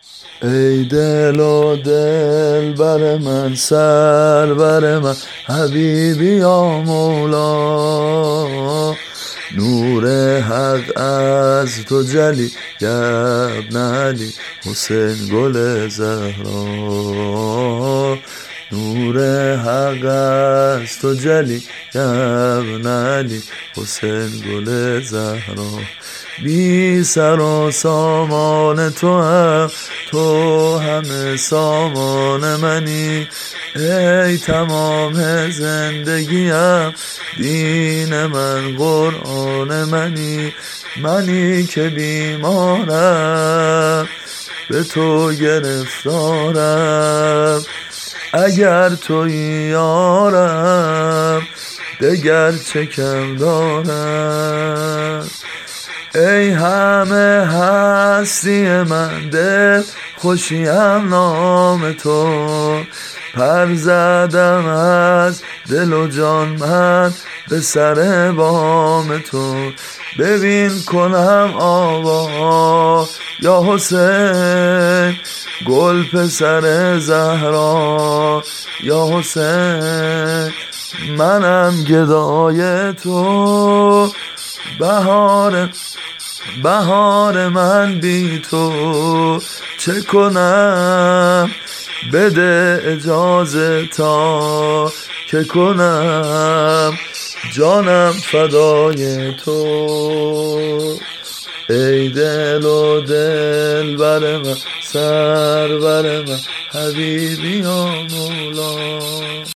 ای دل و دل بر من، سر بر من، حبیبی یا مولا. نور حق از تو جلی، ابن علی حسین گل زهرا. نور حق از تو جلی، ابن علی حسین گل زهرا. بی سر و سامان تو همه سامان منی. ای تمام زندگیم دین من، قرآن منی که بیمارم به تو گرفتارم. اگر تویی یارم دگر چه کم دارم. ای همه هستی من، دل خوشیم نام تو. پر زدم از دل و جان من به سر بام تو. ببین کنم آوا یا حسین، گل پسر زهرا یا حسین. منم گدای تو، بهار من بی تو چه کنم؟ بده اجازه تا که کنم جانم فدای تو. ای دل و دل بر من، سر بر من، حبیبی یا مولا.